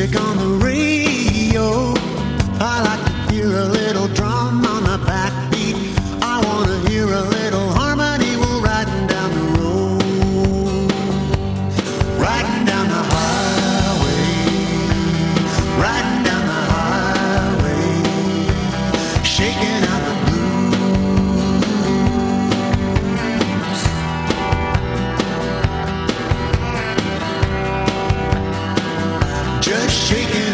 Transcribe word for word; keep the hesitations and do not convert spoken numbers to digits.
music on the radio. I like to hear a little drum on the backbeat. I want to hear a little harmony while riding down the road. Riding down the highway. Riding down the highway. Shaking out the blues. Just shaking